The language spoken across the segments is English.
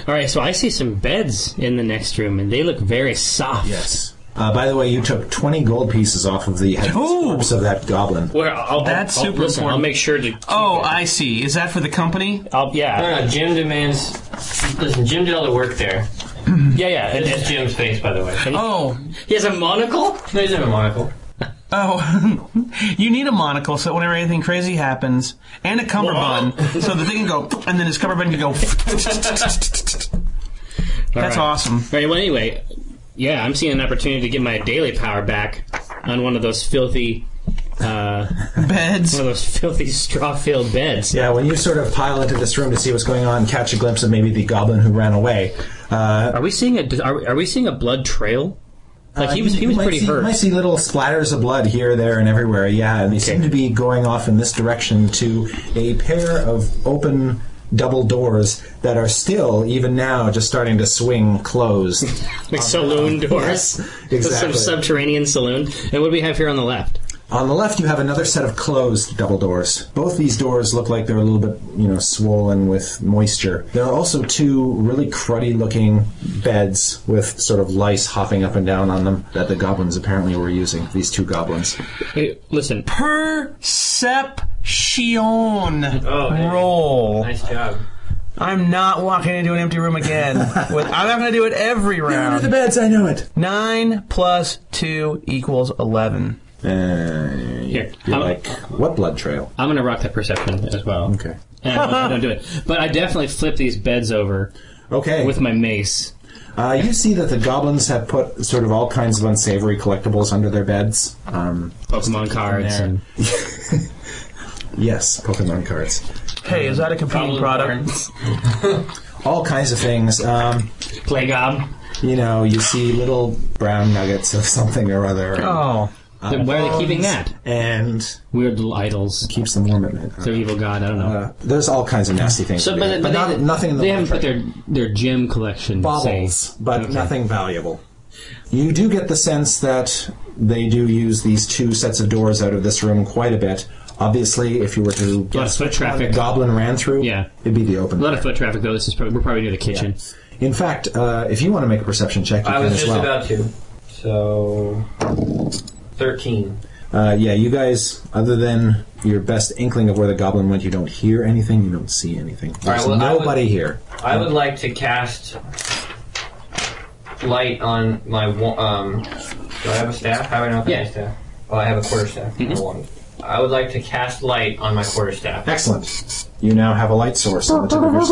All right, so I see some beds in the next room, and they look very soft. Yes. By the way, you took 20 gold pieces off of the corpse of that goblin. Well, That's super listen, important. I'll make sure to... Oh, I see. Is that for the company? Yeah. No, Jim demands... Listen, Jim did all the work there. Yeah. This is Jim's face, by the way. Oh. He has a monocle? No, he doesn't have a monocle. Oh, you need a monocle so whenever anything crazy happens, and a cummerbund, so that they can go, and then his cummerbund can go. That's awesome. All right, well, anyway, yeah, I'm seeing an opportunity to get my daily power back on one of those filthy... beds. One of those filthy straw-filled beds. Yeah, when you sort of pile into this room to see what's going on, catch a glimpse of maybe the goblin who ran away. Are we seeing a blood trail? Like he was pretty hurt. You might see little splatters of blood here, there, and everywhere. Yeah, and they seem to be going off in this direction to a pair of open double doors that are still, even now, just starting to swing closed. Like saloon doors. Yes, exactly. Some subterranean saloon. And what do we have here on the left? On the left, you have another set of closed double doors. Both these doors look like they're a little bit, swollen with moisture. There are also two really cruddy-looking beds with sort of lice hopping up and down on them that the goblins apparently were using, these two goblins. Hey, listen. Perception man. roll. Nice job. I'm not walking into an empty room again. I'm not going to do it every You're round. under the beds, I know it. 9 plus 2 equals 11. Here. You're like, what blood trail? I'm going to rock that perception as well. Okay. And I don't do it. But I definitely flip these beds over Okay. with my mace. You see that the goblins have put sort of all kinds of unsavory collectibles under their beds. Pokemon cards. And Yes, Pokemon cards. Hey, is that a competing product? All kinds of things. Playgob. You see little brown nuggets of something or other. Oh. Why are they keeping that? And Weird little idols. keeps them warm at night. Their evil god, I don't know. There's all kinds of nasty things. So, but nothing in the they haven't put laundry. their gym collection. Baubles, say. but Okay. nothing valuable. You do get the sense that they do use these two sets of doors out of this room quite a bit. Obviously, if you were to A lot of foot traffic. a goblin ran through, Yeah. it'd be the open. A lot of foot traffic, though. We're probably near the kitchen. In fact, if you want to make a perception check, you I can was as just well. about to. So, 13. You guys, other than your best inkling of where the goblin went, you don't hear anything, you don't see anything. There's well, nobody here. I would like to cast light on my... do I have a staff? How do I know if I have a staff? Well, I have a quarterstaff. I would like to cast light on my quarterstaff. Excellent. You now have a light source on the tip of your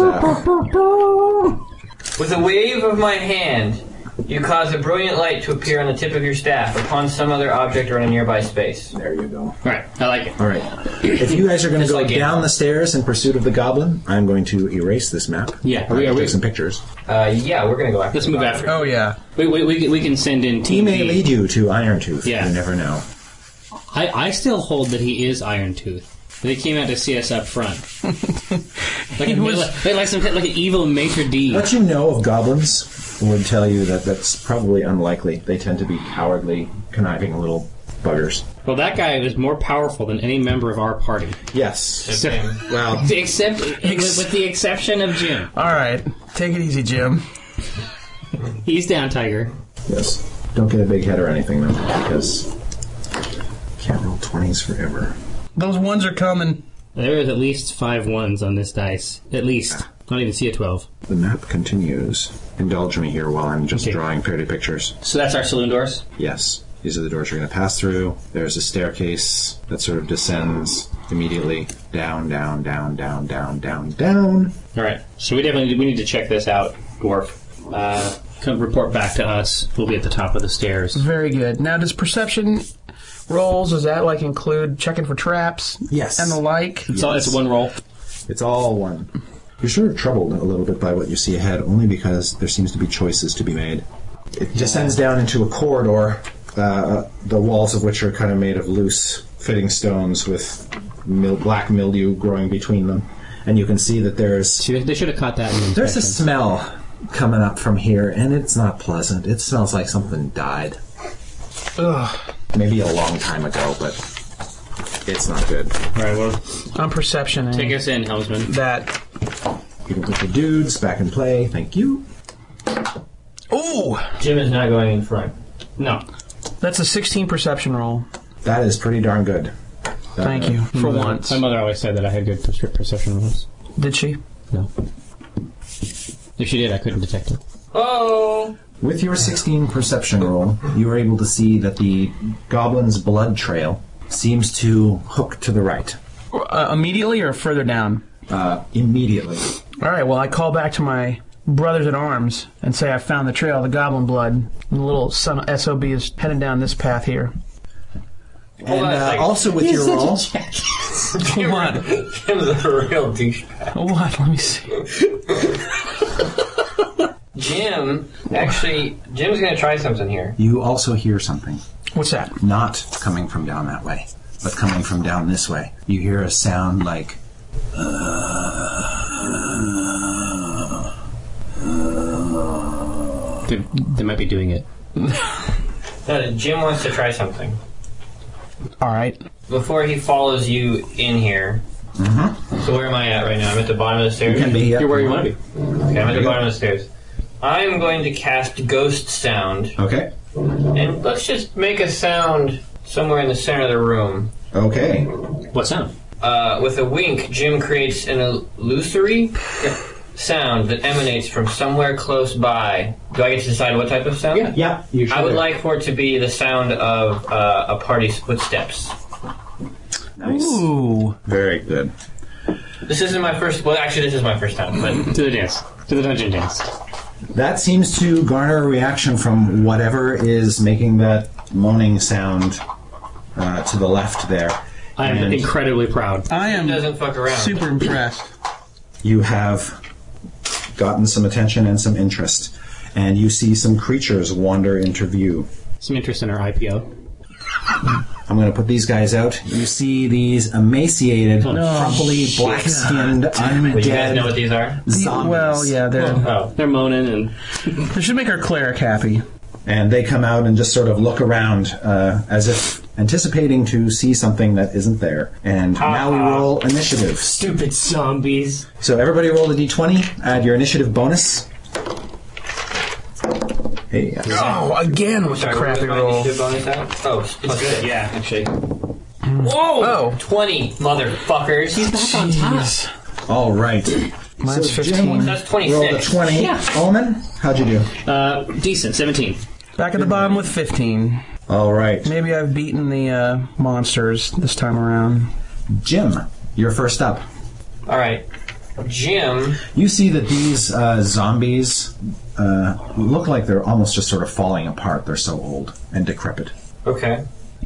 staff. With a wave of my hand, you cause a brilliant light to appear on the tip of your staff upon some other object or in a nearby space. There you go. All right, I like it. All right. If you guys are going to Just go like Game down Boy. the stairs in pursuit of the goblin, I'm going to erase this map. Yeah, I'm going to we- take some pictures. Yeah, we're going to go after Let's the move goblin. after. Oh, yeah. We can send in He may TP. lead you to Iron Tooth. Yeah. You never know. I still hold that he is Iron Tooth. They came out to see us up front. Like an evil maitre d'. What you know of goblins would tell you that that's probably unlikely. They tend to be cowardly, conniving little buggers. Well, that guy was more powerful than any member of our party. Yes. So, Well, except with the exception of Jim. All right. Take it easy, Jim. He's down, Tiger. yes. Don't get a big head or anything, though, because can't roll 20s forever. Those ones are coming. There is at least 5 ones on this dice. At least. I don't even see a 12. The map continues. Indulge me here while I'm just drawing pretty pictures. So that's our saloon doors? Yes. These are the doors you're going to pass through. There's a staircase that sort of descends immediately down, down, down, down, down, down, down. All right. So we need to check this out, Dwarf. Come report back to us. We'll be at the top of the stairs. Very good. Now, does perception rolls, does that include checking for traps? Yes. And the like? It's one roll. It's all one. You're sort of troubled a little bit by what you see ahead, only because there seems to be choices to be made. It descends down into a corridor, the walls of which are kind of made of loose fitting stones with black mildew growing between them. And you can see that They should have caught that in the there's a inspection. smell coming up from here, and it's not pleasant. It smells like something died. Ugh. Maybe a long time ago, but it's not good. All right, well, I'm perception. take us in, Helmsman. That You can put the dudes back in play. Thank you. Ooh! Jim is not going in front. No. That's a 16 perception roll. That is pretty darn good. Thank you, for once. My mother always said that I had good perception rolls. Did she? No. If she did, I couldn't detect it. Oh! With your 16 perception roll, you are able to see that the goblin's blood trail seems to hook to the right. Immediately or further down? Immediately. All right, well, I call back to my brothers at arms and say I found the trail of the goblin blood. And the little son of SOB is heading down this path here. And also with your roll... What? Jim's a real douchebag. What? Let me see. Jim's going to try something here. You also hear something. What's that? Not coming from down that way, but coming from down this way. You hear a sound like... They might be doing it. Jim wants to try something. All right. Before he follows you in here. Mm-hmm. So where am I at right now? I'm at the bottom of the stairs? You can be... You're where you want to be. Okay, I'm at the bottom of the stairs. I'm going to cast Ghost Sound. Okay. And let's just make a sound somewhere in the center of the room. Okay. What sound? With a wink, Jim creates an illusory sound that emanates from somewhere close by. Do I get to decide what type of sound? Yeah. You should. I would like for it to be the sound of a party's footsteps. Nice. Ooh. Very good. This isn't my first... Well, actually, this is my first time, but... To the dance. To the dungeon dance. That seems to garner a reaction from whatever is making that moaning sound to the left there. I am incredibly proud. I am doesn't fuck around. super impressed. You have gotten some attention and some interest, and you see some creatures wander into view. Some interest in our IPO. I'm going to put these guys out. You see these emaciated, crumply, black-skinned, undead But you guys know what these are? zombies. Well, yeah, They're moaning and... they should make our cleric happy. And they come out and just sort of look around as if anticipating to see something that isn't there. And now we roll initiative. Stupid zombies. So everybody roll a d20, add your initiative bonus. Hey, Oh, again with the crappy roll. Oh, plus good. Yeah, actually. Whoa! Oh. 20, motherfuckers. He's back on top. all right. Mine's So 15. Jim That's 26. rolled a 20. Yeah. Omen, how'd you do? Decent, 17. Back at the bottom with 15. All right. Maybe I've beaten the monsters this time around. Jim, you're first up. All right. Jim. You see that these zombies look like they're almost just sort of falling apart. They're so old and decrepit. Okay.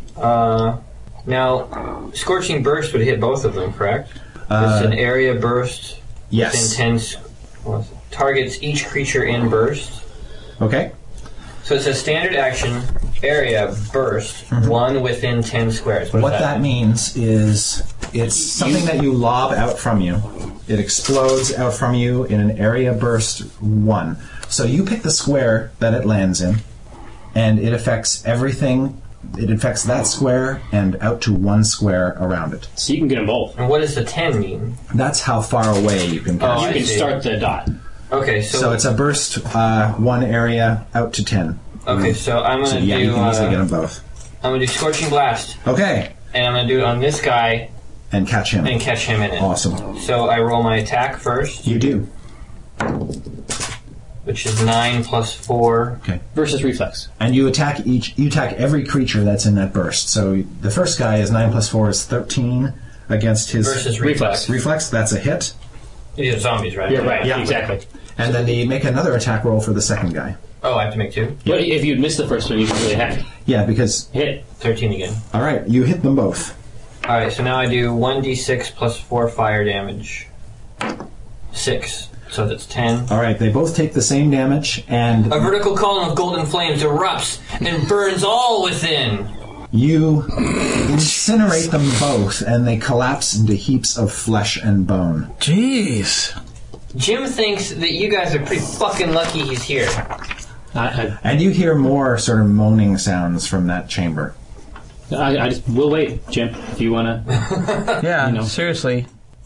Now, Scorching Burst would hit both of them, correct? It's an area burst. Yes. Targets each creature in burst. Okay. So it's a standard action, area burst, one within 10 squares. What that means is it's something that you lob out from you. It explodes out from you in an area burst 1. So you pick the square that it lands in, and it affects everything. It affects that square and out to 1 square around it. So you can get them both. And what does the 10 mean? That's how far away you can cast. Oh, You I can see. start the dot. Okay, So it's a burst 1 area out to 10. Okay, so I'm So gonna yeah, do. you can easily get them both. I'm gonna do Scorching Blast, Okay, and I'm gonna do it on this guy and catch him. and catch him in it. Awesome. So I roll my attack first, You do. which is 9 plus 4. Okay. Versus reflex. And you attack every creature that's in that burst. So the first guy is 9 plus 4 is 13 against his Versus reflex. reflex. That's a hit. These are zombies, right? Yeah, right. Yeah. Exactly. And then you make another attack roll for the second guy. Oh, I have to make 2. But if you'd missed the first one, you could really have Yeah, because... hit. 13 again. All right, you hit them both. Alright, so now I do 1d6 plus 4 fire damage. 6. So that's 10. All right, they both take the same damage, and A vertical column of golden flames erupts and burns all within. you incinerate them both, and they collapse into heaps of flesh and bone. Jeez. Jim thinks that you guys are pretty fucking lucky he's here. And you hear more sort of moaning sounds from that chamber. I just we'll wait, Jim. If you wanna, Yeah, You know. seriously.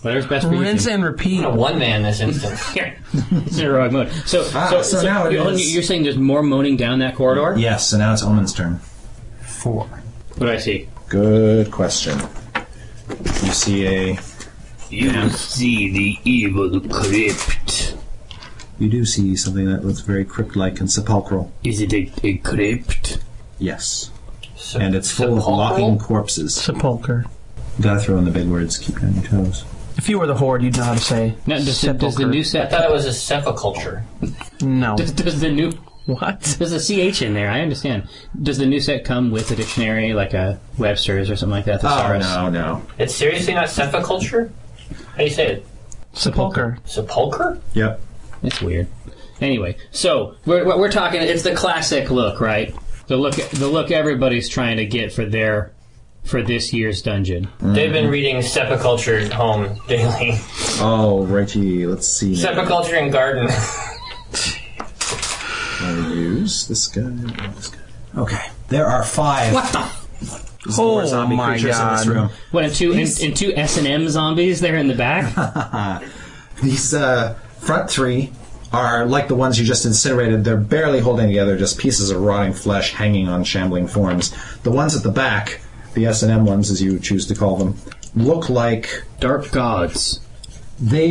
Whatever's best for you. Rinse Tim. and repeat. I'm a one-man in this instance. It's in heroic mode. So now it is. you're saying there's more moaning down that corridor? Yes, so now it's Omen's turn. 4. What do I see? Good question. You see You see the evil crypt. You do see something that looks very crypt-like and sepulchral. Is it a crypt? Yes. And it's full of Sepulchral? walking corpses. Sepulcher. You gotta throw in the big words, keep you on your toes. If you were the Horde, you'd know how to say Now, does the new I set... thought it was a sepulchre. No. Does the new... What? There's a CH in there, I understand. Does the new set come with a dictionary, like a Webster's or something like that? Thesaurus? No. It's seriously not sepulchre? How do you say it? Sepulcher. Sepulchre? Yep. It's weird. Anyway, so we're talking. It's the classic look, right? The look everybody's trying to get for this year's dungeon. They've been reading Sepulchre Home daily. Oh, righty. Let's see. now. Sepulchre and Garden. I'll use this guy. This guy. Okay. There are 5. What the? More zombie my creatures in this God. room. What in two S&M zombies there in the back? These front 3 are like the ones you just incinerated. They're barely holding together, just pieces of rotting flesh hanging on shambling forms. The ones at the back, the S&M ones as you choose to call them, look like Dark gods. they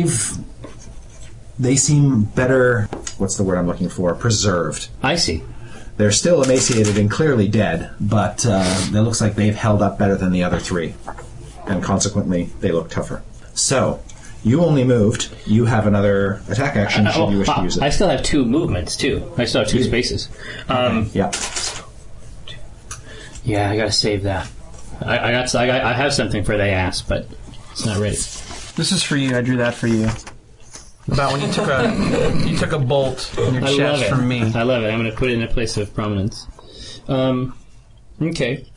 seem better, what's the word I'm looking for, preserved. I see. They're still emaciated and clearly dead, but it looks like they've held up better than the other 3. And consequently, they look tougher. So, you only moved. You have another attack action should you wish to use it. I still have 2 movements too. I still have 2 spaces. Yeah. Yeah, I gotta save that. I have something for they asked, but it's not ready. This is for you. I drew that for you. About when you took a bolt in your I love chest it. from me. I love it. I'm going to put it in a place of prominence. Okay.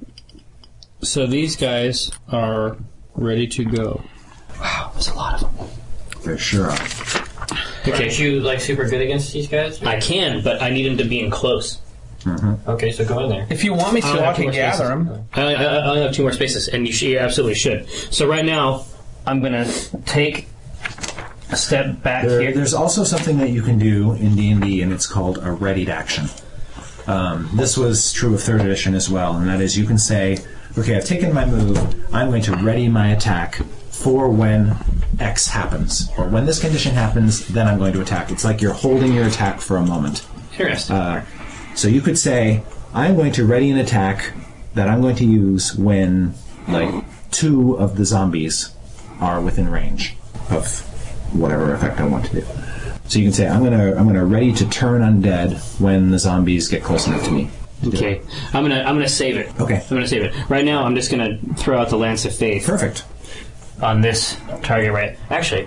So these guys are ready to go. Wow, there's a lot of them. They're sure are. Okay. Aren't you like super good against these guys? I can, but I need them to be in close. Okay, so go in there. If you want me to, I I have two can more gather spaces. them. I only have 2 more spaces, and you absolutely should. So right now, I'm going to take a step back here. There's also something that you can do in D&D, and it's called a readied action. This was true of 3rd edition as well, and that is you can say, okay, I've taken my move, I'm going to ready my attack for when X happens. Or when this condition happens, then I'm going to attack. It's like you're holding your attack for a moment. Interesting. So you could say, I'm going to ready an attack that I'm going to use when, like, 2 of the zombies are within range of whatever effect I want to do. So you can say, I'm gonna ready to turn undead when the zombies get close enough to me. Okay, I'm gonna save it. Okay. I'm gonna save it. Right now, I'm just gonna throw out the Lance of Faith Perfect. on this target. Right, actually,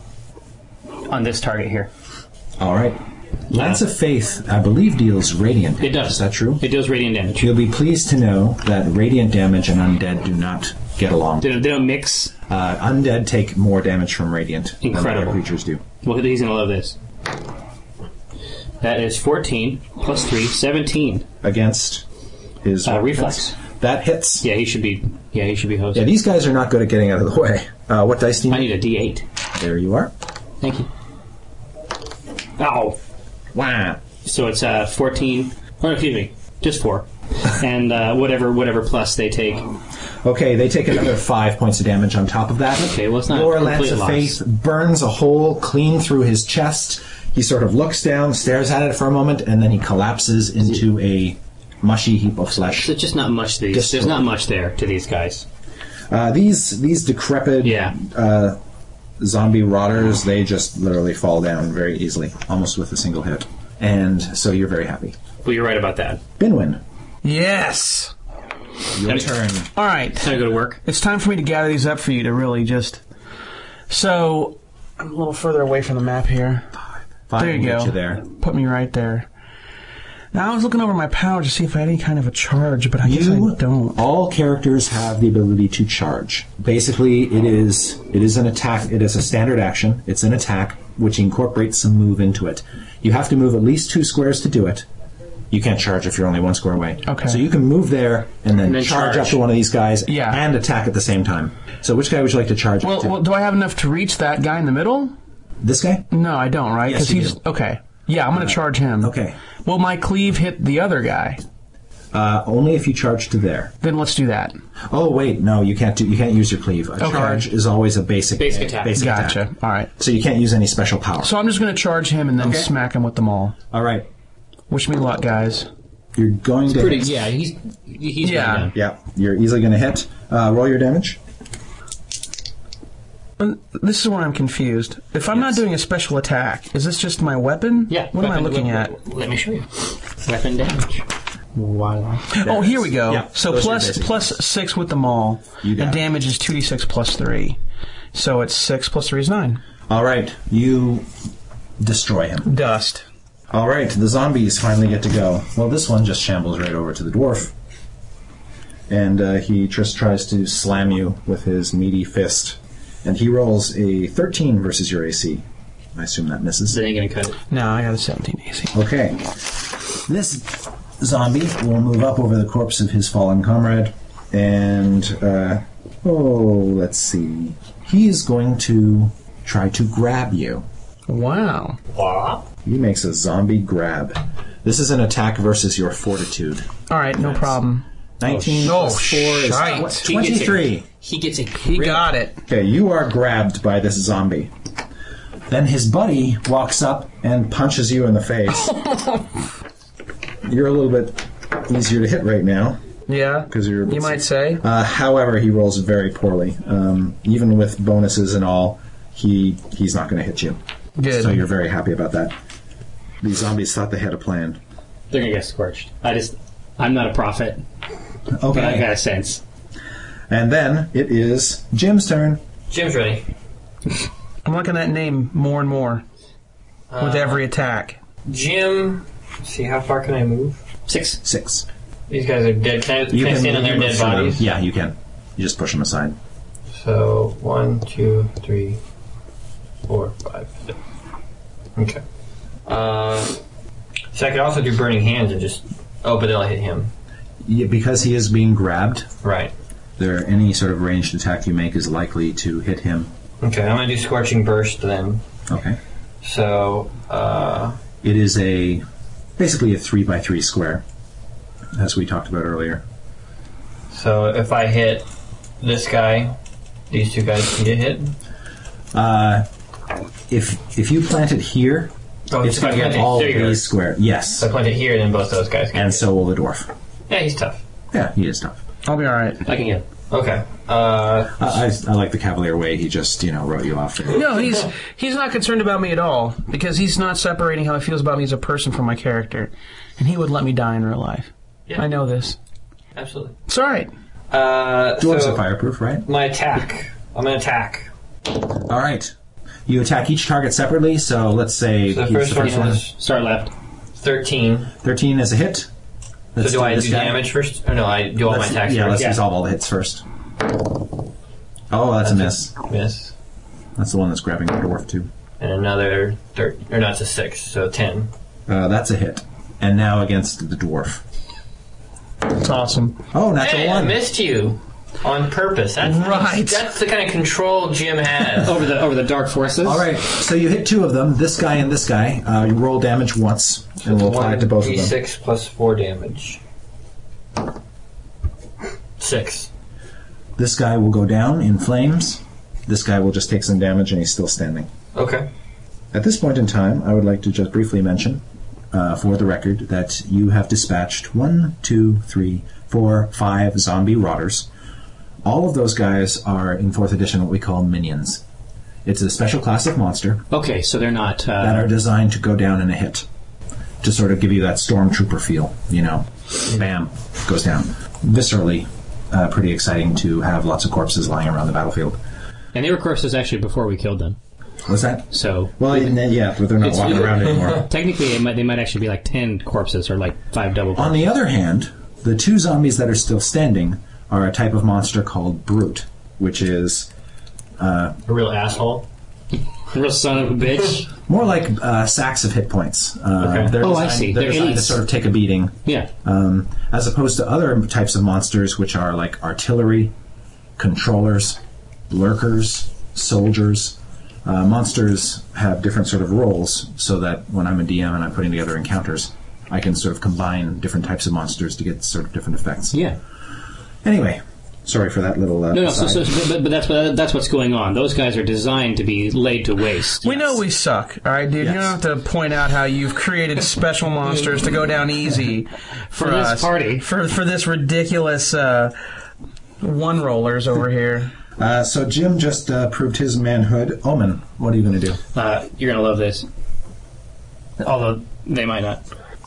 on this target here. All right. Lance of Faith, I believe, deals radiant damage. It does. Is that true? It deals radiant damage. You'll be pleased to know that radiant damage and undead do not get along. They don't mix. Undead take more damage from radiant Incredible. than other creatures do. Well, he's gonna love this. That is 14 plus 3, 17. Against his Reflex. That hits. Yeah, he should be host. Yeah, these guys are not good at getting out of the way. What dice do you I need? need a D8. There you are. Thank you. Ow. Wow. So it's 14. Oh, no, excuse me, just 4. And whatever plus they take. Okay, they take another 5 points of damage on top of that. Okay, well, it's not Your a Lance complete of loss. Faith burns a hole clean through his chest. He sort of looks down, stares at it for a moment, and then he collapses into a mushy heap of flesh. There's just not much to these. Just There's four. not much there to these guys. These decrepit Yeah. zombie rotters, they just literally fall down very easily, almost with a single hit. And so you're very happy. Well, you're right about that. Binwin, Yes. your turn. All right. Time to go to work. It's time for me to gather these up for you to really just. So, I'm a little further away from the map here. 5 There you will get go. you there. Put me right there. Now, I was looking over my power to see if I had any kind of a charge, but I guess I don't. All characters have the ability to charge. Basically, it is an attack. It is a standard action. It's an attack which incorporates some move into it. You have to move at least 2 squares to do it, You can't charge if you're only 1 square away. Okay. So you can move there and then, then charge charge. up to one of these guys Yeah. and attack at the same time. So which guy would you like to charge up to? Well, do I have enough to reach that guy in the middle? This guy? No, I don't, right? Yes, you he's do. okay. Yeah, I'm going to charge him. Okay. Will my cleave hit the other guy? Only if you charge to there. Then let's do that. Oh wait, no, you can't use your cleave. A charge is always a basic attack. Gotcha. attack. All right. So you can't use any special power. So I'm just going to charge him and then smack him with the maul. All right. Wish me luck, guys. You're going to Pretty. hit. Yeah, he's Yeah. done. Yeah, you're easily going to hit. Roll your damage. This is where I'm confused. If I'm not doing a special attack, is this just my weapon? Yeah. What am I weapon- looking weapon- at? Let me show you. Weapon damage. Voila. Oh, here we go. Yeah, so those are basic. plus 6 with the maul. You got and it. damage is 2d6 plus 3. So it's 6 plus 3 is 9. All right, you destroy him. Dust. All right, the zombies finally get to go. Well, this one just shambles right over to the dwarf. And he just tries to slam you with his meaty fist. And he rolls a 13 versus your AC. I assume that misses. That ain't gonna cut it. No, I got a 17 AC. Okay. This zombie will move up over the corpse of his fallen comrade. And, let's see. He is going to try to grab you. Wow. He makes a zombie grab. This is an attack versus your fortitude. All right, no problem. 19 Oh, plus 4 is shite. 23. He gets a He crit. got it. Okay, you are grabbed by this zombie. Then his buddy walks up and punches you in the face. You're a little bit easier to hit right now. Yeah. Because you're. You might say. However, he rolls very poorly. Even with bonuses and all, he's not going to hit you. Good. So you're very happy about that. These zombies thought they had a plan. They're gonna get scorched. I'm not a prophet, but I got a sense. And then it is Jim's turn. Jim's ready. I'm liking that name more and more with every attack. Jim, let's see, how far can I move? 6. These guys are dead. Can I stand on their move dead through them. bodies? Yeah, you can. You just push them aside. So 1, 2, 3, 4, 5, 6. Okay. So I could also do burning hands and just. Oh, but they'll hit him. Yeah, because he is being grabbed, Right. any sort of ranged attack you make is likely to hit him. Okay, I'm gonna do scorching burst then. Okay. So It is basically a 3x3 square, as we talked about earlier. so if I hit this guy, these two guys can get hit. If you plant it here, Oh, it's going to get all of these square. Yes. So I plant it here, then both those guys can. And so will the dwarf. Yeah, he's tough. Yeah, he is tough. I'll be all right. I can get. Okay. I like the cavalier way he just, wrote you off there. No, he's not concerned about me at all because he's not separating how he feels about me as a person from my character, and he would let me die in real life. Yeah. I know this. Absolutely. It's all right. Dwarves So are fireproof, right? my attack. I'm gonna attack. All right. You attack each target separately, so let's say So the he's first the first one one. is Start left. 13. 13 is a hit. So Let's do I this do guy. damage first? Or no, I do all my attacks Yeah, let's first. resolve all the hits first. Oh, that's a miss. Miss. That's the one that's grabbing the dwarf, too. And another 13. Or not, it's a 6, so 10. That's a hit. And now against the dwarf. It's awesome. Oh, natural Hey, I one. missed you. On purpose. That's Right. That's the kind of control Jim has. Over the dark forces. All right, so you hit 2 of them, this guy and this guy. You roll damage once, and we'll apply it to both of them. D6 plus 4 damage. 6. This guy will go down in flames. This guy will just take some damage, and he's still standing. Okay. At this point in time, I would like to just briefly mention, for the record, that you have dispatched 1, 2, 3, 4, 5 zombie rotters. All of those guys are, in 4th edition, what we call minions. It's a special class of monster Okay, so they're not. that are designed to go down in a hit. To sort of give you that stormtrooper feel, Bam, goes down. Viscerally, pretty exciting to have lots of corpses lying around the battlefield. And they were corpses actually before we killed them. What's that? So Well, yeah, but they're not walking around anymore. technically, they might actually be like 10 corpses or like 5 double. On the other hand, the 2 zombies that are still standing are a type of monster called Brute, which is A real asshole. Real son of a bitch. More like sacks of hit points. They're Oh, I see. They're They're designed to elites. sort of take a beating. Yeah. As opposed to other types of monsters, which are like artillery, controllers, lurkers, soldiers. Monsters have different sort of roles, so that when I'm a DM and I'm putting together encounters, I can sort of combine different types of monsters to get sort of different effects. Yeah. Anyway, sorry for that little. No, aside. but that's what's going on. Those guys are designed to be laid to waste. We know we suck, all right, dude. Yes. You don't have to point out how you've created special monsters to go down easy for this us. party. For this ridiculous one rollers over here. So Jim just proved his manhood. Omen, what are you going to do? You're gonna love this. Although they might not.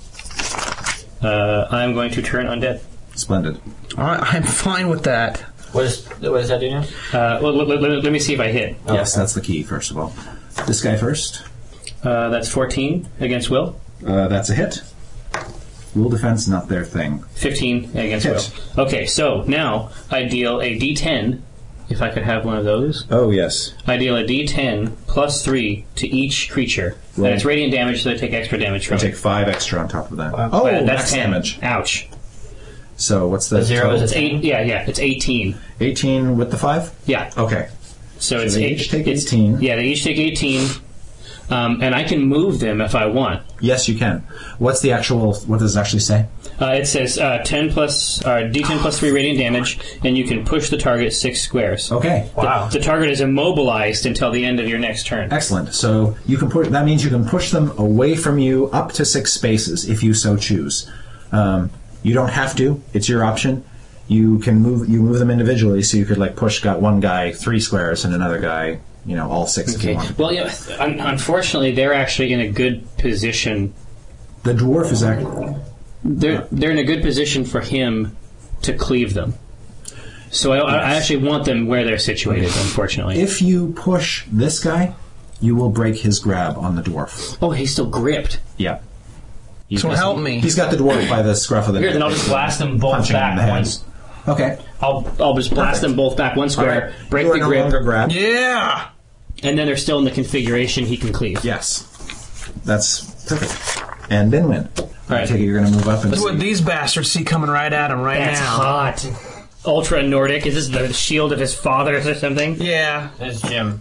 I'm going to turn undead. Splendid. All right, I'm fine with that. What is that do now? Let me see if I hit. Yes, that's the key, first of all. This guy first. That's 14 against Will. That's a hit. Rule defense, not their thing. 15 against Hit. Will. Okay, so now I deal a D10. If I could have one of those. Oh, yes. I deal a D10 plus 3 to each creature. Roll. And it's radiant damage, so they take extra damage from I'll it. take 5 extra on top of that. Wow. Oh, That's max 10. damage. Ouch. So what's the The zero total? is It's 8. Yeah, it's 18. 18 with the 5? Yeah. Okay. So it's they eight, each take it's- 18. Yeah, they each take 18. And I can move them if I want. Yes, you can. What's the actual... What does it actually say? It says 10 plus D10 plus 3 radiant damage, and you can push the target 6 squares. Okay. Wow. The target is immobilized until the end of your next turn. Excellent. So you can put. That means you can push them away from you up to 6 spaces if you so choose. You don't have to. It's your option. You can move. You move them individually, so you could like push one guy 3 squares and another guy, all 6 if you Okay. want. Well, yeah. Unfortunately, they're actually in a good position. The dwarf is actually. They're in a good position for him to cleave them. So I actually want them where they're situated. Unfortunately. If you push this guy, you will break his grab on the dwarf. Oh, he's still gripped. Yeah. He's So got- help me. He's got the dwarf by the scruff of the Here, neck. then I'll just blast them both Punching him in back the head. once. Okay. I'll just blast them both back one All square, right. break You are the no grip, longer grabbed. Yeah. and then they're still in the configuration he can cleave. Yes. That's perfect. And then win. All right. I take it you're going to move up and That's what these bastards see coming right at him right That's now. hot. Ultra Nordic. Is this the shield of his father or something? Yeah. That's Jim.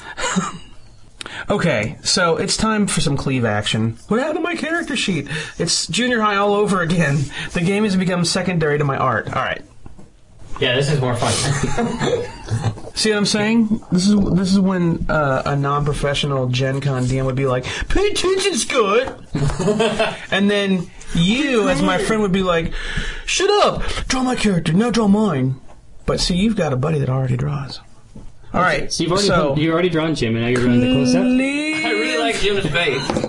Okay, so it's time for some cleave action. What happened to my character sheet? It's junior high all over again. The game has become secondary to my art. All right. Yeah, this is more fun. See what I'm saying? This is when a non-professional Gen Con DM would be like, "Pay attention, Scott," and then you, as my friend, would be like, "Shut up! Draw my character, now draw mine." But see, you've got a buddy that already draws. All right, So you've already drawn Jim, and now you're drawing the close-up? I really like Jim's face.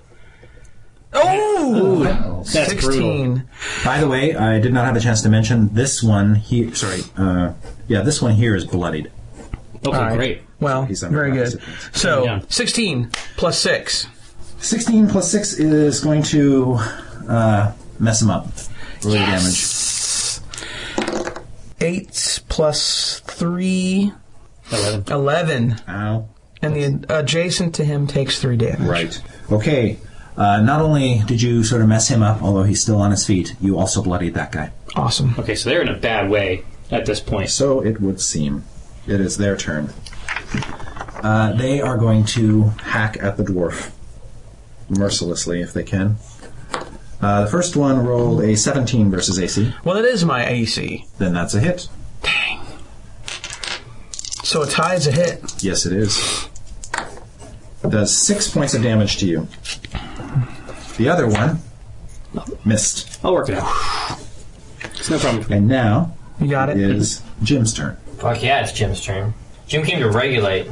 Oh, That's 16. By the way, I did not have a chance to mention this one here. This one here is bloodied. Okay, All right. great. Well, He's under very good. opposite. So, Yeah. 16 plus 6. 16 plus 6 is going to mess him up. Really damage. 8 plus 3, 11. Ow. And the adjacent to him takes 3 damage. Right. Okay. Not only did you sort of mess him up, although he's still on his feet, you also bloodied that guy. Awesome. Okay, so they're in a bad way at this point. So it would seem. It is their turn. They are going to hack at the dwarf. Mercilessly, if they can. The first one rolled a 17 versus AC. Well, it is my AC. Then that's a hit. So a tie is a hit. Yes, it is. Does 6 points of damage to you. The other one missed. I'll work it out. It's no problem. And now You got it? is Jim's turn. Fuck yeah, it's Jim's turn. Jim came to regulate.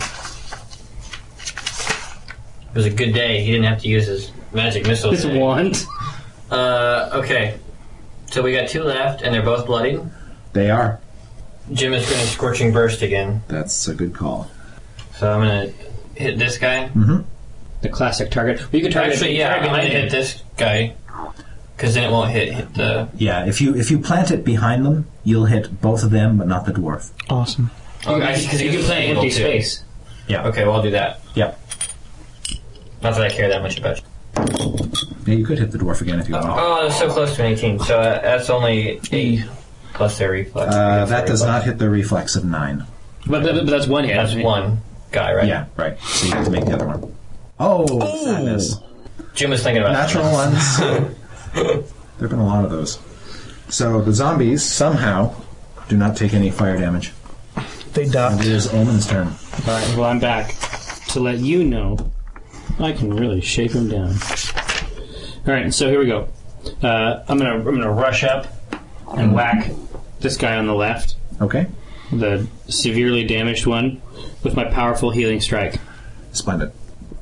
It was a good day. He didn't have to use his magic missile. This today. wand. Okay. So we got 2 left, and they're both bloodied. They are. Jim is going to Scorching Burst again. That's a good call. So I'm going to hit this guy. The classic target. Well, you can target. Actually, yeah, I'm going to hit this guy. Because then it won't hit the... Yeah, if you plant it behind them, you'll hit both of them, but not the dwarf. Awesome. Because you can play empty space. Yeah. Okay, well, I'll do that. Yeah. Not that I care that much about you. Yeah, you could hit the dwarf again if you want. Oh, that's so close to an 18. So that's only 8 plus their reflex. That does not hit the reflex of 9. But that's one hit. That's one guy, right? Yeah, right. So you have to make the other one. Oh, sadness. Jim was thinking about Natural ones. There have been a lot of those. So the zombies somehow do not take any fire damage. They ducked. It is Omen's turn. All right, well, I'm back to let you know I can really shake him down. All right, so here we go. I'm gonna rush up and whack this guy on the left, Okay. the severely damaged one, with my powerful healing strike. Splendid.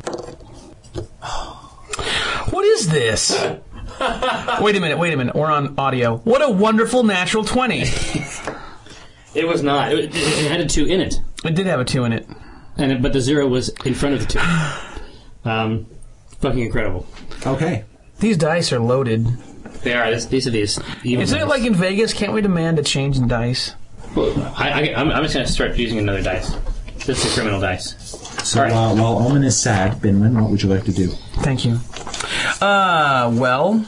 What is this? Wait a minute. We're on audio. What a wonderful natural 20. It was not. It had a 2 in it, It did have a 2 in it. but the 0 was in front of the 2. Fucking incredible. Okay. These dice are loaded. They are. These are these. Isn't it like in Vegas? Can't we demand a change in dice? Well, I'm just going to start using another dice. This is a criminal dice. So All right. while Omen is sad, Binwin, what would you like to do? Thank you. Well,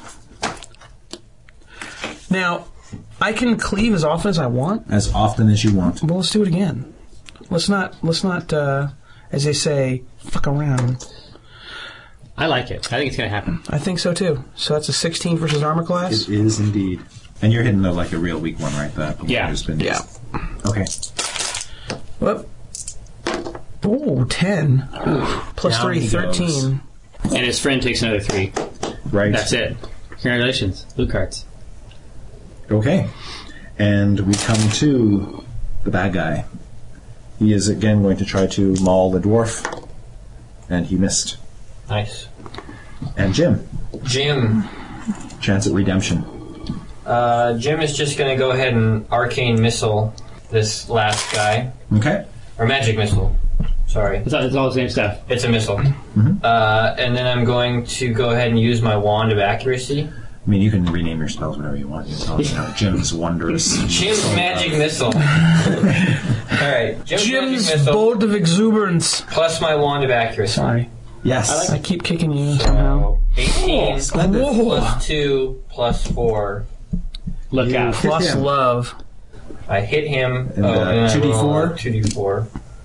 now I can cleave as often as I want. As often as you want. Well, let's do it again. Let's not. As they say, fuck around. I like it. I think it's going to happen. I think so too. So that's a 16 versus armor class. It is indeed. And you're hitting like a real weak one, right? That Yeah. has been Yeah. Okay. Whoop. Ooh, 10. Plus Down 3, he 13. And his friend takes another 3. Right. That's it. Congratulations. Blue cards. Okay. And we come to the bad guy. He is again going to try to maul the dwarf. And he missed. Nice. And Jim. Jim. Chance at redemption. Jim is just going to go ahead and arcane missile this last guy. Okay. Or magic missile. Sorry. It's all the same stuff. It's a missile. And then I'm going to go ahead and use my wand of accuracy. I mean, you can rename your spells whatever you want. Jim's wondrous. Jim's magic missile. Alright. Jim's Jim's magic missile bolt of exuberance. plus my wand of accuracy. Sorry. Yes. I keep kicking you somehow. 18 Splendid. plus 2 plus 4. Look out. Plus him. love. I hit him. And, I 2d4? roll 2d4.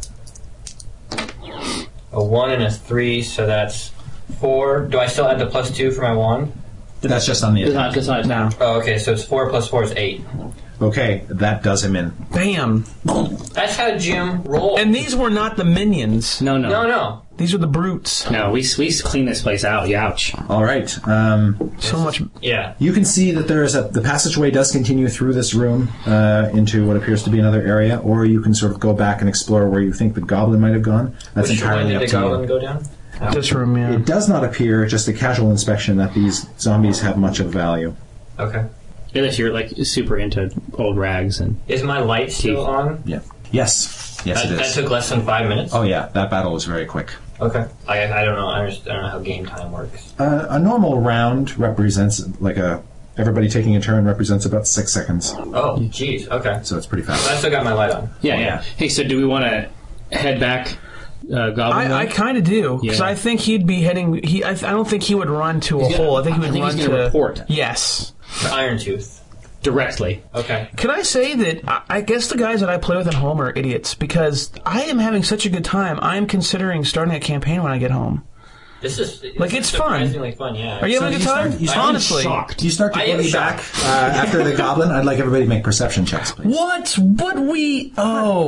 A 1 and a 3, so that's 4. Do I still add the plus 2 for my wand? That's just on the attack. It's not now. Oh, okay, so it's 4 plus 4 is 8. Okay, that does him in. Bam. That's how Jim rolled. And these were not the minions. No. No. These were the brutes. No, we clean this place out. Ouch. All right. So much. Yeah. You can see that there is the passageway does continue through this room into what appears to be another area, or you can sort of go back and explore where you think the goblin might have gone. That's Which one entirely did up the to goblin you. go down? This room, yeah. It does not appear, just a casual inspection, that these zombies have much of value. Okay. Unless you're like super into old rags and Is my light still Teeth. on? Yeah. Yes, it That is. took less than 5 minutes? Oh yeah, that battle was very quick. Okay. I don't know. I don't know how game time works. A normal round represents everybody taking a turn represents about 6 seconds, Oh, jeez. Okay. so it's pretty But I fast. still got my light on. yeah. Hey, so do we want to head back, Goblin? I kind of do because Yeah. I think he'd be heading. I don't think he would run to a hole. I think he would run he's to gonna report. Yes. Iron Tooth. directly. Okay. Can I say that I guess the guys that I play with at home are idiots because I am having such a good time. I am considering starting a campaign when I get home. This is It's fun. surprisingly fun. Yeah. Are you having a good time? you start Honestly. shocked. Do you start to I am get back after the goblin? I'd like everybody to make perception checks, please. What? What we? Oh.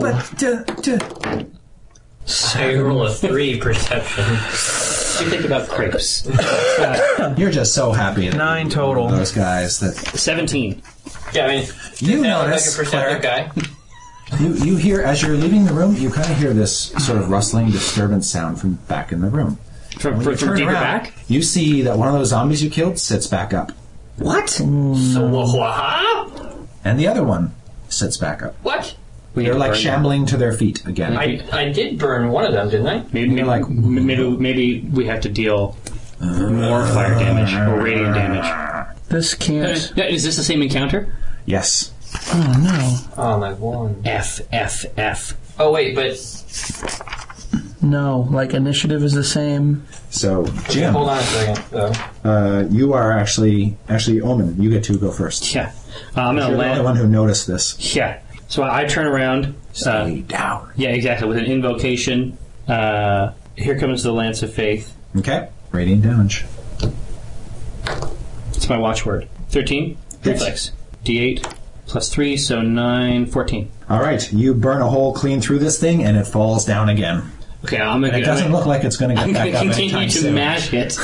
I roll a 3 perception. You think about crepes. You're just so happy. That 9 total. Those guys that 17. Yeah, I mean, You that look notice, like a perceptive guy. you hear as you're leaving the room, you kind of hear this sort of rustling disturbance sound from back in the room. From When you turn deeper around, back? you see that one of those zombies you killed sits back up. What? So what? And the other one sits back up. What? They're like shambling to their feet again. I did burn one of them, didn't I? Maybe we have to deal more fire damage or radiant damage. This can't. Is this the same encounter? Yes. Oh no. Oh, my one. F. Oh, wait, but No, like initiative is the same. So, Jim, Hold on a second, though. you are actually Omen. You get to go first. Yeah. I'm You're going to the only land. one who noticed this. Yeah. So I turn around. Stay down. Yeah, exactly. With an invocation. Here comes the Lance of Faith. Okay. Radiant damage. It's my watchword. 13. Hits. Reflex. D8 plus 3, so 9, 14. All right. You burn a hole clean through this thing, and it falls down again. Okay, I'm And it doesn't look like it's going to I'm get going back to up continue anytime to soon. mash it.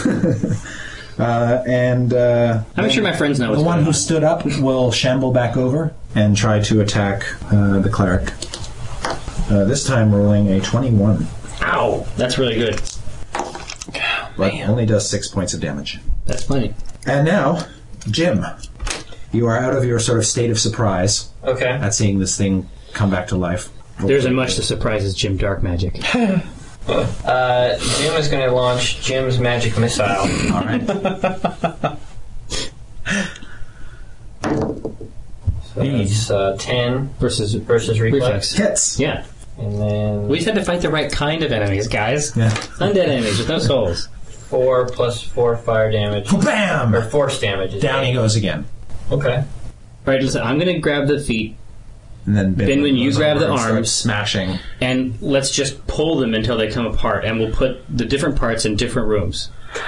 I'm sure my friends know what's the one going who on. stood up will shamble back over and try to attack the cleric. This time rolling a 21, Ow! That's really good. but only does 6 points of damage. That's plenty. And now, Jim, you are out of your sort of state of surprise Okay. at seeing this thing come back to life. There's as much to surprise as Jim Dark Magic. Jim is going to launch Jim's magic missile. All right. So that's 10 Versus reflex. Hits. Yeah. And then We just had to fight the right kind of enemies, guys. Yeah. Undead enemies with no souls. 4 plus 4 fire damage. Bam! Or force damage. Is Down he goes again. Okay. Alright, listen, I'm going to grab the feet, And then Binwin, you goes grab over the and starts arms. smashing. and let's just pull them until they come apart, and we'll put the different parts in different rooms.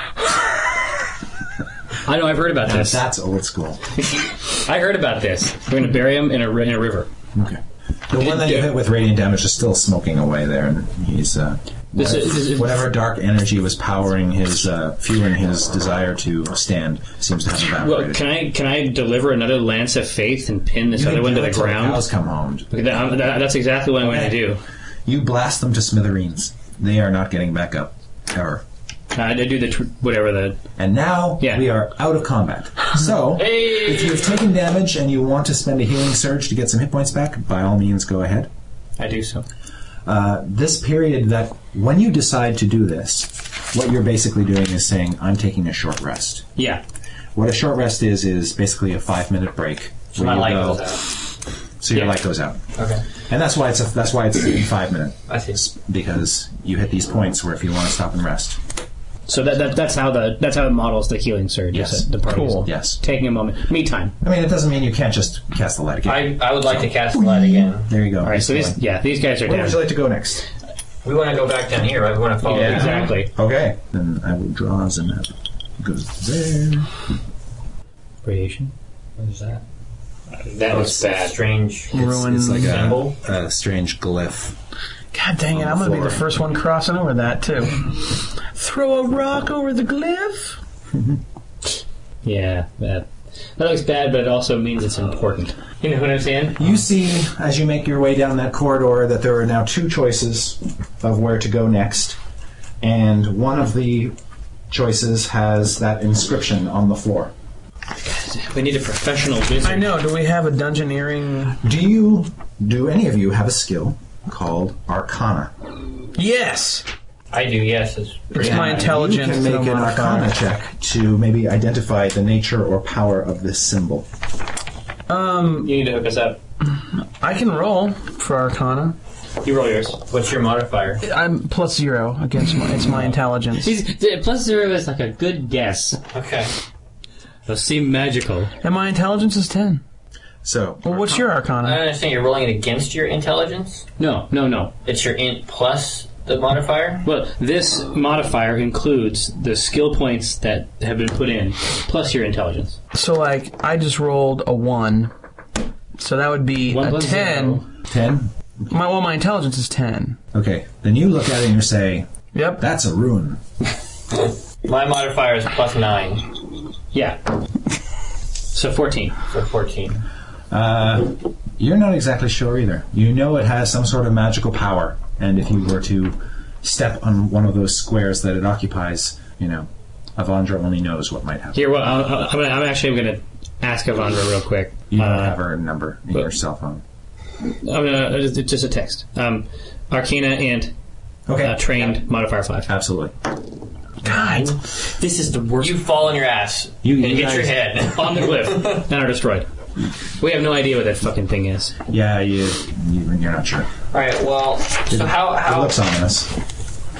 I know, I've heard about this. That's old school. I heard about this. We're going to bury him in a river. Okay. The one that you hit with radiant damage is still smoking away there, and he's This is- whatever dark energy was powering his fueling his desire to stand seems to have Well, evaporated. can I deliver another Lance of Faith and pin this You other can one to do the it till ground? cows come home. Okay, that's exactly what I'm going to do. You blast them to smithereens. They are not getting back up ever. I do the whatever the. And now Yeah. we are out of combat. So, if you've taken damage and you want to spend a healing surge to get some hit points back, by all means go ahead. I do so. This period that when you decide to do this, what you're basically doing is saying, I'm taking a short rest. Yeah. What a short rest is basically a 5-minute break. So where my you light go- goes out. So your Yeah. light goes out. Okay. And that's why it's in 5 minutes. I see. Because you hit these points where if you want to stop and rest. So that's how it models the healing surge. Yes. is it? The parties. Cool. Yes. Taking a moment. Me time. I mean, it doesn't mean you can't just cast the light again. I would like to cast the light again. There you go. All right. So these guys are Where down. would you like to go next? We want to go back down here, right? We want to follow Yeah, down. exactly. Okay. Then I will draw as a map. Goes there. Radiation. What is that? That was bad. Strange Ruin. It's like symbol. a strange glyph. God dang it, I'm going to be the first one crossing over that, too. Throw a rock over the glyph? Yeah, that looks bad, but it also means it's important. You know what I'm saying? You see, as you make your way down that corridor, that there are now 2 choices of where to go next. And one of the choices has that inscription on the floor. We need a professional wizard. I know, do we have a dungeoneering? Do any of you have a skill called Arcana? Yes! I do, yes. It's It's my You intelligence. can make that I'm an modifying. Arcana check to maybe identify the nature or power of this symbol. You need to hook us up. I can roll for Arcana. You roll yours. What's your modifier? I'm +0 against it's my intelligence. +0 is like a good guess. Okay. They'll seem magical. And my intelligence is 10. So, Well, what's your I Arcana? don't understand. You're rolling it against your intelligence? No. It's your int plus the modifier? Well, this modifier includes the skill points that have been put in, plus your intelligence. So, like, I just rolled a 1. So that would be 1 a plus 10. 10? My intelligence is 10. Okay. Then you look at it and you say, Yep. that's a rune. My modifier is +9, Yeah. So 14. so 14. You're not exactly sure either. You know it has some sort of magical power, and if you were to step on one of those squares that it occupies, Avandra only knows what might happen. Here, well, I'm actually going to ask Avandra real quick. You don't have her number in your cell phone. It's just a text. Arcana and Okay. trained modifier 5. Absolutely. God. This is the worst. You fall on your ass You and hit guys- your head. On the cliff and are destroyed. We have no idea what that fucking thing is. Yeah, you're not sure. Alright, well, so It how looks ominous.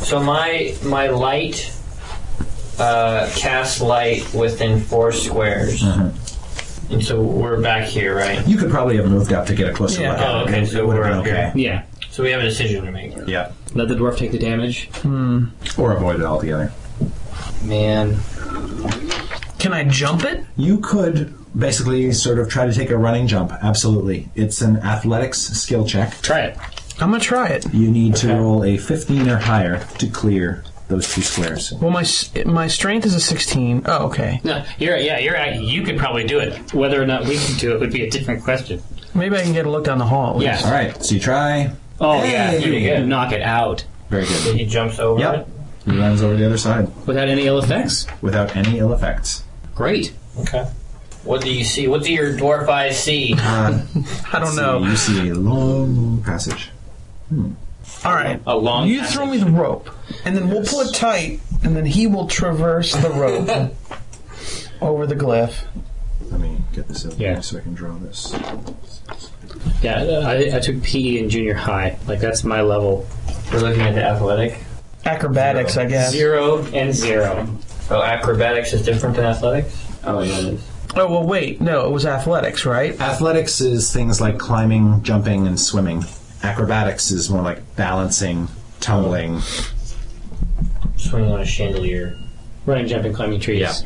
So my light casts light within 4 squares. And so we're back here, right? You could probably have moved up to get a closer look at Oh, it. okay, It so would have we're been up okay. here. Yeah. So we have a decision to make. Yeah. Let the dwarf take the damage. Or avoid it altogether. Man. Can I jump it? You could basically sort of try to take a running jump. Absolutely. It's an athletics skill check. Try it. I'm gonna try it. You need to roll a 15 or higher to clear those 2 squares. Well, my strength is a 16. Oh, okay. No, you're right. You could probably do it. Whether or not we can do it would be a different question. Maybe I can get a look down the hall. Yeah. All right, so you try. Oh, yeah. Hey. You knock it out. Very good. He jumps over Yep. it. He runs over the other side Without any ill effects? without any ill effects. Great. Okay. What do you see? What do your dwarf eyes see? I don't know. You see a long passage. All right. A long You passage. throw me the rope, and then we'll pull it tight, and then he will traverse the rope over the glyph. Let me get this out Yeah. here so I can draw this. Yeah, I took PE in junior high. Like, that's my level. We're looking at the athletic. Acrobatics, I guess. 0 and 0. Oh, acrobatics is different than athletics? Oh, yeah, it is. Oh, well, wait. No, it was athletics, right? Athletics is things like climbing, jumping, and swimming. Acrobatics is more like balancing, tumbling. Swinging on a chandelier. Running, jumping, climbing trees. Yeah.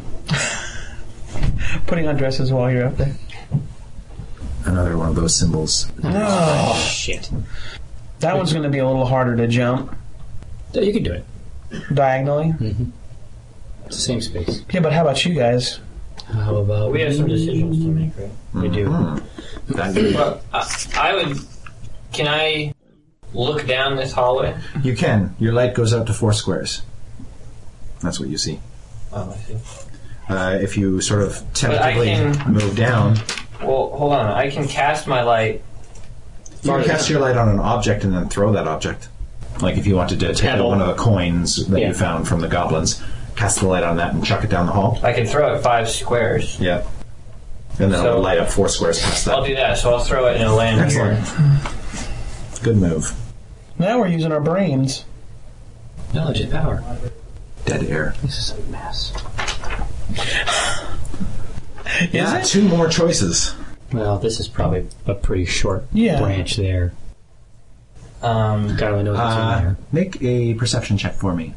Putting on dresses while you're up there. Another one of those symbols. Oh, shit. That one's going to be a little harder to jump You can do it. diagonally. It's the same space. Yeah, but how about you guys? How about We have some decisions to make, right? We do. Well, I would... Can I look down this hallway? You can. Your light goes out to 4 squares. That's what you see. Oh, I see. If you sort of tentatively can- move down, Well, hold on. I can cast my light. you can cast your light on an object and then throw that object. Like if you wanted to take Pebble. one of the coins that Yeah. you found from the goblins, cast the light on that and chuck it down the hall. I can throw it 5 squares. Yeah. And then So- it'll light up 4 squares past I'll that. do that. So I'll throw it and it'll land Excellent. here. Good move. Now we're using our brains. Knowledge is power. Dead air. This is a mess. Yeah, it? 2 more choices. Well, this is probably a pretty short Yeah. branch there. God only knows what's in there. Make a perception check for me.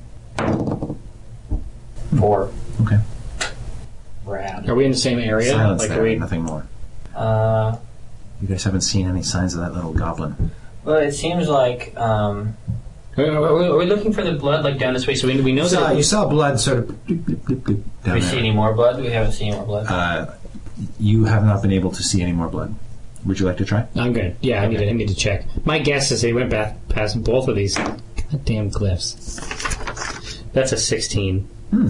4. Okay. Rad. Are we in the same area? Silence Like, there, are we? nothing more. Well, You guys haven't seen any signs of that little goblin. it seems like... Are we looking for the blood like down this way? So we know that. You saw blood sort of bloop, bloop, bloop, bloop, Do down we see there. any more blood? We haven't seen any more blood. You have not been able to see any more blood. Would you like to try? I'm good. Yeah, I need to check. My guess is they went back past both of these goddamn glyphs. That's a 16.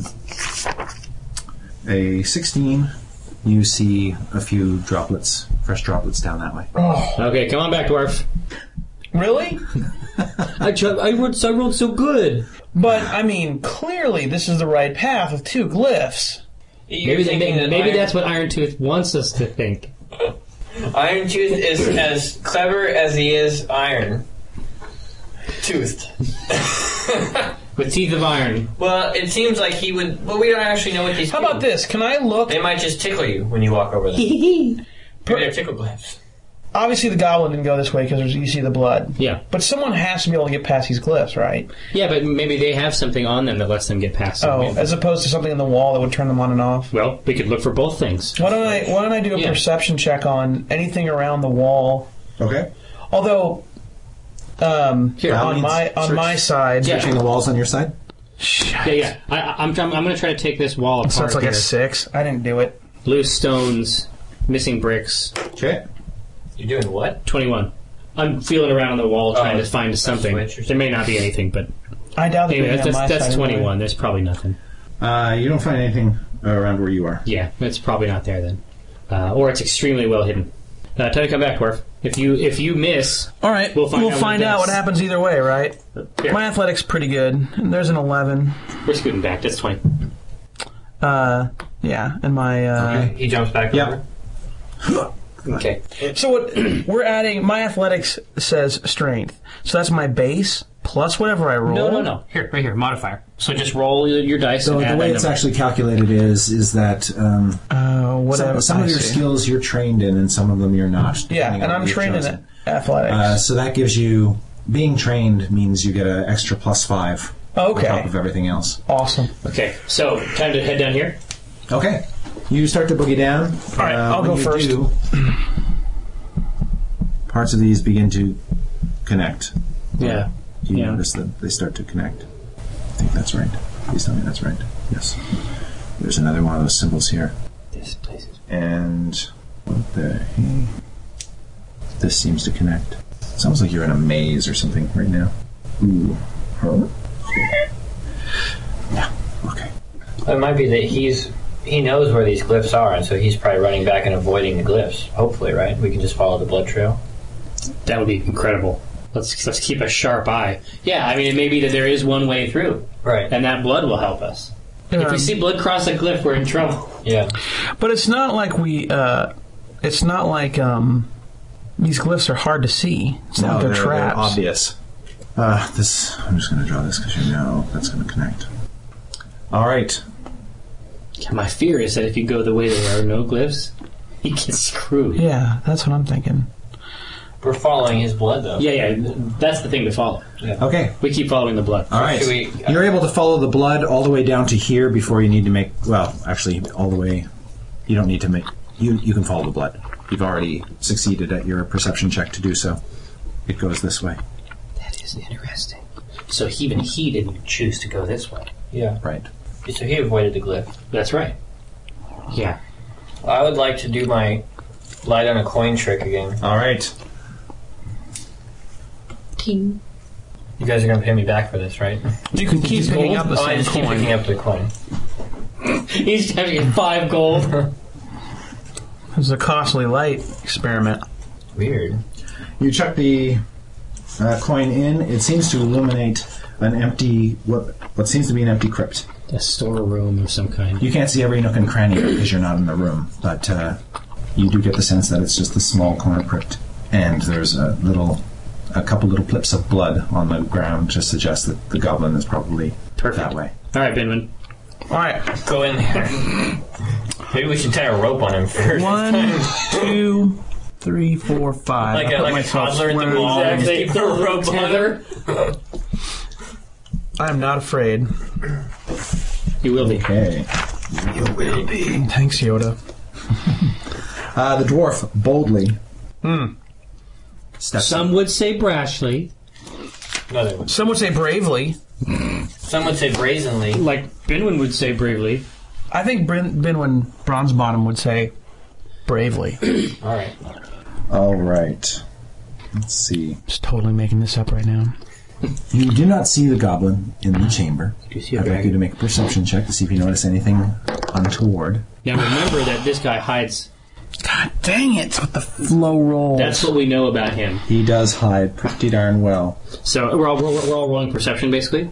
A 16, you see a few droplets, fresh droplets down that way. Okay, come on back, dwarf. Really? I rolled so good. But, I mean, clearly this is the right path with 2 glyphs. You're thinking that Maybe Iron- that's what Iron Tooth wants us to think. Iron Tooth is as clever as he is iron. Toothed. With teeth of iron. Well, it seems like he would... Well, we don't actually know what these How about this? Can I look? They might just tickle you when you walk over them. Maybe they're tickle glyphs. Obviously, the goblin didn't go this way because you see the blood. Yeah. But someone has to be able to get past these glyphs, right? Yeah, but maybe they have something on them that lets them get past Oh, them. as opposed to something in the wall that would turn them on and off. Well, we could look for both things. Why don't I do a Yeah. perception check on anything around the wall? Okay. Although, Here, on my side, Yeah. Searching the walls on your side? Yeah. I'm going to try to take this wall apart. so it's like here. a 6. I didn't do it. Loose stones, missing bricks. Okay. You're doing what? 21. I'm feeling around on the wall trying to find a something. switch or There may not be anything, but I doubt that anyway, on my that's side 21. anyway. There's probably nothing. You don't find anything around where you are. Yeah, it's probably not there then, or it's extremely well hidden. Time to come back, dwarf. If you miss, All right, We'll find out what what happens either way, right? here, My athletic's pretty good. There's an 11. we're scooting back. That's 20. Yeah, and my He jumps back Yep. over. Okay. So what we're adding? My athletics says strength, so that's my base plus whatever I roll? No. Here, right here, modifier. So just roll your dice. So and the add way that it's number. actually calculated is that Whatever. some of your skills you're trained in, and some of them you're not. Yeah, depending and on I'm what you've trained in chosen. athletics. So that gives you being trained means you get an extra +5 Okay. on top of everything else. Awesome. Okay, so time to head down here. Okay, you start to boogie down. All right, I'll when go you first. do, parts of these begin to connect. Yeah. You Yeah. notice that they start to connect. I think that's right. Please tell me that's right. Yes. There's another one of those symbols here. This place is. And what the heck? This seems to connect. Sounds like you're in a maze or something right now. Ooh. Huh? Yeah. Okay. It might be that he knows where these glyphs are, and so he's probably running back and avoiding the glyphs. Hopefully, right? We can just follow the blood trail. That would be incredible. Let's keep a sharp eye. Yeah, I mean, it may be that there is one way through, Right. and that blood will help us. If we see blood cross a glyph, we're in trouble. Yeah. But it's not like it's not like these glyphs are hard to see. It's not like they're traps. obvious. I'm just going to draw this because you know that's going to connect. All right. My fear is that if you go the way there are no glyphs, you get screwed. Yeah, that's what I'm thinking. We're following his blood, though. Yeah, that's the thing to follow. Okay. We keep following the blood. All right. Should we- You're able to follow the blood all the way down to here before you need to make. Well, actually, all the way. You don't need to make. You can follow the blood. You've already succeeded at your perception check to do so. It goes this way. That is interesting. So even he didn't choose to go this way. Yeah. Right. So he avoided the glyph. That's right. Yeah. I would like to do my light on a coin trick again. All right. King. You guys are going to pay me back for this, right? You can keep picking up the I same just keep picking coin. up the coin. He's having 5 gold. It was a costly light experiment. Weird. You chuck the coin in. It seems to illuminate an empty, what seems to be an empty crypt. A storeroom of some kind. You can't see every nook and cranny because you're not in the room, but you do get the sense that it's just a small corner crypt, and there's a couple little plips of blood on the ground to suggest that the goblin is probably Perfect. that way. All right, Binwin. All right. Go in there. Maybe we should tie a rope on him first. 1, 2, 3, 4, 5. Like I put a myself toddler at the square- mall. Exactly. Just keep the rope on him. I am not afraid. You will be. Okay. Thanks, Yoda. The dwarf boldly steps Some would say brashly, No, they wouldn't. Some would say bravely. Some would say brazenly. like Binwin would say bravely. I think Binwin Bronzebottom would say bravely. All right. All right. Let's see. Just totally making this up right now. You do not see the goblin in the chamber. Do you see a I'd like you to make a perception check to see if you notice anything untoward. Now remember that this guy hides. God dang it! With the flow roll. That's what we know about him. He does hide pretty darn well. So we're all rolling perception, basically.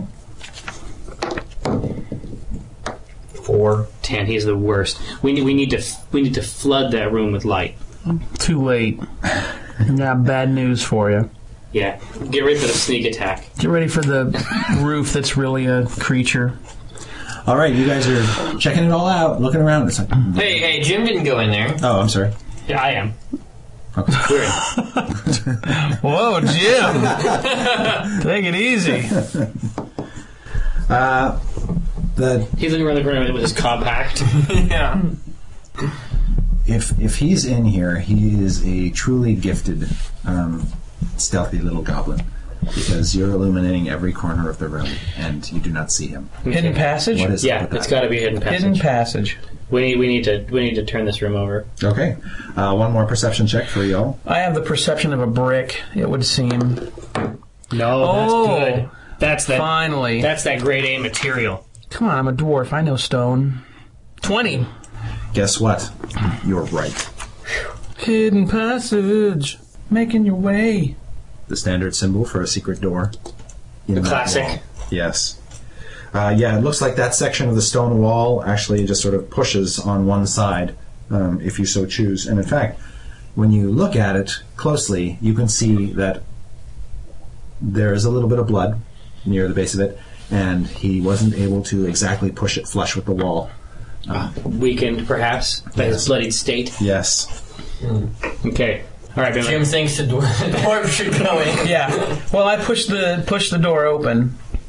4. 10. He's the worst. We need to flood that room with light. Too late. I got bad news for you. Yeah. Get ready for the sneak attack. Get ready for the roof that's really a creature. All right, you guys are checking it all out, looking around. It's like, Hey, Jim didn't go in there. oh, I'm sorry. Yeah, I am. Okay. We're in. Whoa, Jim! Take it easy. He's looking around the corner with his compact. Yeah. If he's in here, he is a truly gifted, stealthy little goblin. Because you're illuminating every corner of the room, and you do not see him. Hidden passage? What is Yeah, up with it's that? got to be a hidden passage. Hidden passage. We need to turn this room over. Okay. One more perception check for y'all. I have the perception of a brick, it would seem. No, that's Oh, good. That's that. Finally. That's that grade A material. Come on, I'm a dwarf. I know stone. 20. Guess what? You're right. Hidden passage. Making your way. The standard symbol for a secret door. In The that classic. wall. Yes. Yeah, it looks like that section of the stone wall actually just sort of pushes on one side, if you so choose. And in fact, when you look at it closely, you can see that there is a little bit of blood near the base of it, and he wasn't able to exactly push it flush with the wall. Weakened, perhaps, by his bloodied state. Yes. Okay. All right, Jim thinks the dwarf should go in. Yeah. Well, I push the door open